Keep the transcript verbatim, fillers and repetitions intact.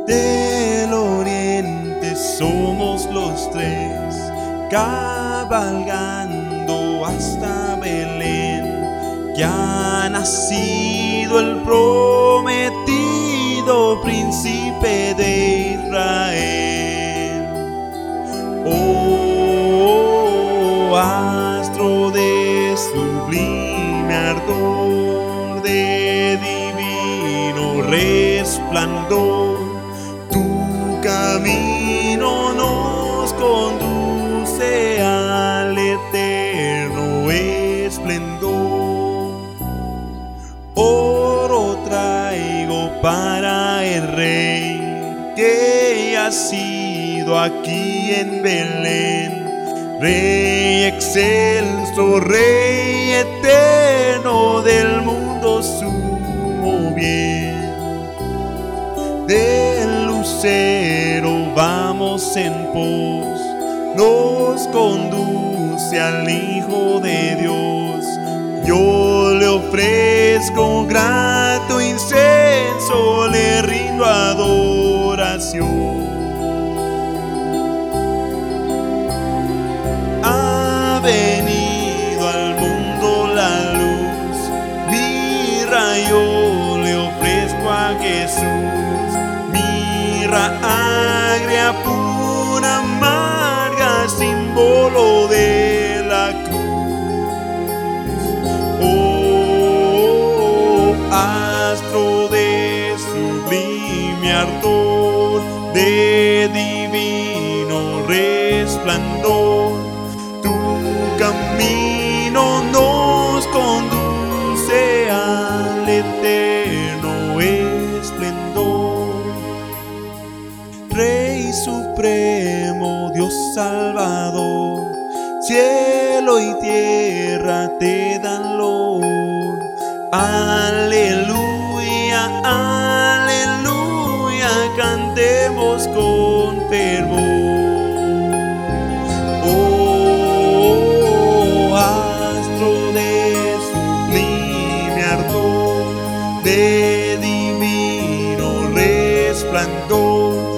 del oriente somos los tres, cabalgando hasta Belén, que ha nacido el prometido príncipe de Israel. Oh, astro de sublime ardor, de divino resplandor, tu camino nos conduce al eterno esplendor. Oro traigo para el Rey que ha sido aquí en Belén, Rey excelso, Rey eterno, del mundo sumo bien. Del lucero vamos en pos, nos conduce al Hijo de Dios. Yo le ofrezco grato incienso, le rindo adoración. Ha venido al mundo la luz, mirra yo le ofrezco a Jesús, mirra agria, pura, amarga, símbolo de la cruz. Oh, astro de sublime ardor, de divino resplandor, tu camino nos conduce al eterno esplendor. Rey supremo, Dios salvador, cielo y tierra te dan loor. Aleluya, aleluya, cantemos con fervor. Oh, astro de sublime ardor, de divino resplandor,